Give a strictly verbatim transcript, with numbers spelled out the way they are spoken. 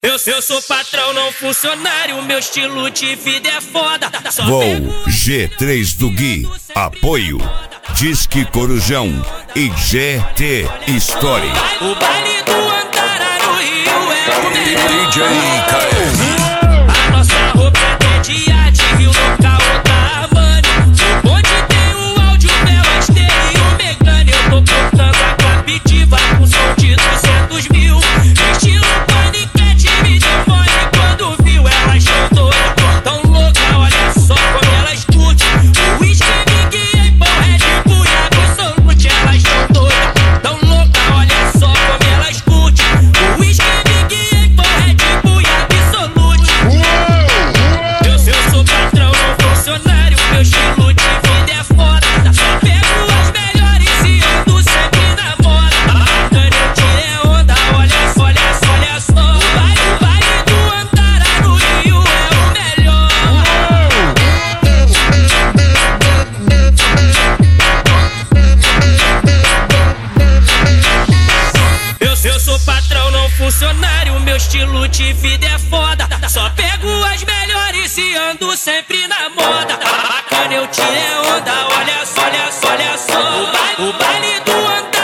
Eu, eu sou patrão, não funcionário, meu estilo de vida é foda. Só Voo G três do Gui, apoio Disque Corujão e G T Story. O baile do Antara no Rio é o melhor. D J Caio. A nossa roupa é de arte, Rio local da Armani. O bonde tem o áudio, belo esteira e o mecânico. Eu tô cortando a captiva com som de duzentos mil. Estilo paniquete, me deu mole quando viu. Elas tão doidas, tão louca, olha só como elas curtem. O whisky, Big Apple, Red Bull e Absolute. Elas tão doidas, tão louca, olha só como elas curtem. O whisky, Big Apple, Red Bull e Absolute. Eu, eu sou patrão, não funcionário, meu estilo de vida é foda. Só pego as melhores e ando sempre na moda. Bacana, eu tirei onda, olha só, olha só, olha só. O baile, o baile do Antara no Rio é o melhor. Eu, eu sou patrão, não funcionário, meu estilo de vida é foda. Só pego as melhores e ando sempre na moda. Bacana, eu tirei onda, olha só, olha só, olha só. O baile, o baile do Antara